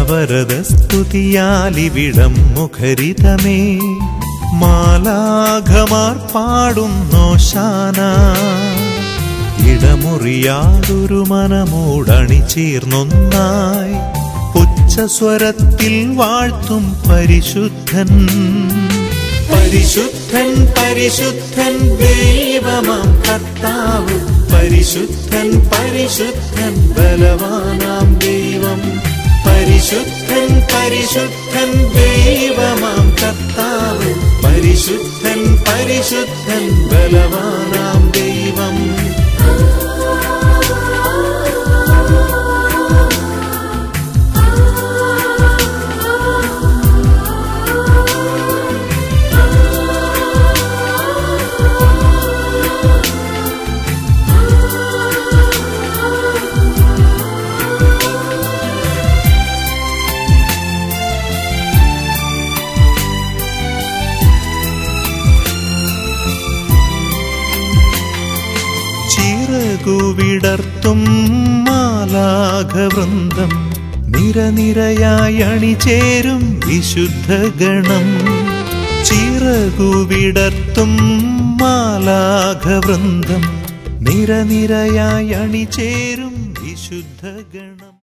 നവരതസ്തുതിയാലിവിടം മുഖരിതമേ മാലാഘമാർ പാടുന്നോശാന ഇടമുറിയാതൊരു മനമോടണിചേർന്നൊന്നായി ഉച്ചസ്വരത്തിൽ വാഴ്ത്തും പരിശുദ്ധൻ പരിശുദ്ധൻ പരിശുദ്ധൻ ദൈവമാം കർത്താവ് പരിശുദ്ധൻ പരിശുദ്ധൻ ബലവാനാം ദൈവം പരിശുദ്ധൻ പരിശുദ്ധൻ ദൈവമാം കർത്താവ് പരിശുദ്ധൻ പരിശുദ്ധൻ ബലവാനാം ദൈവം ചിറകുവിടർത്തും മാലാഘവൃന്ദം നിരനിരയായി അണിചേരും വിശുദ്ധഗണം ചിറകുവിടർത്തും മാലാഘവൃന്ദം നിരനിരയായി അണിചേരും വിശുദ്ധഗണം